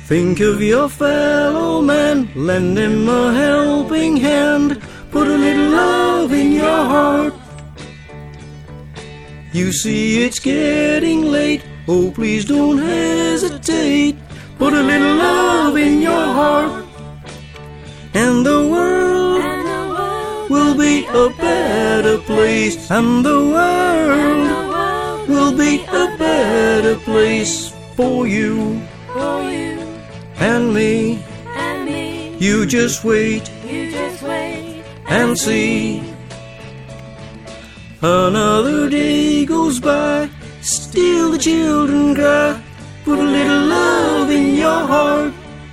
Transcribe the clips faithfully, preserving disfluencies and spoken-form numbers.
Think of your fellow man, lend him a helping hand, put a little love in your heart. You see it's getting late, oh please don't hesitate, put a little love in your heart. And the world, and the world will be a better place, and the world, and the world will be a better place for you for you and me. and me. You just wait You just wait and see. Another day goes by, still the children cry, put a little love in your heart.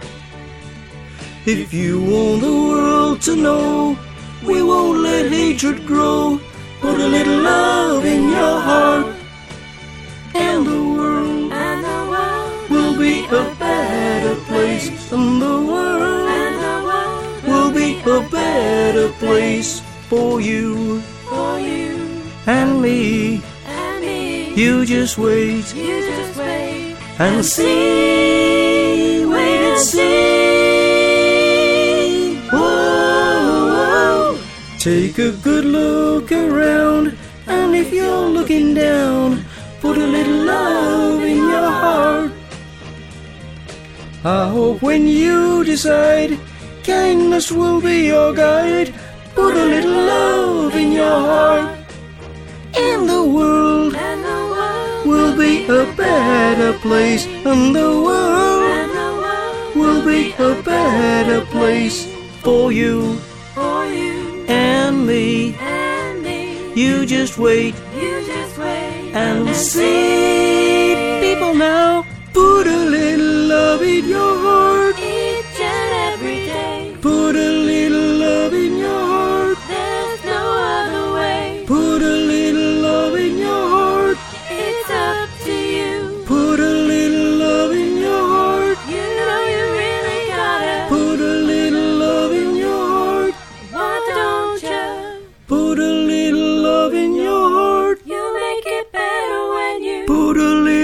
If you want the world to know, we won't let hatred grow, put a little love in your heart. And the world and the world will be a better place, and the world and the world will be a better place for you for you and me. and me. You just wait You just wait and see, wait and see. Whoa, whoa. Take a good look around, and if you're looking down, put a little love in your heart. I hope when you decide, kindness will be your guide, put a little love in your heart. And the world and the world will be a better place, and the world and the world will be a better place for you for you and me. and me. You just wait You just wait and see. People now, put a little love in your heart, each and every day. put a little love in your heart, There's no other way. put a little love in your heart, It's up to you. put a little love in your heart, You know you really gotta. put a little love in your heart, Why don't you? put a little love in your heart, You make it better when you put a little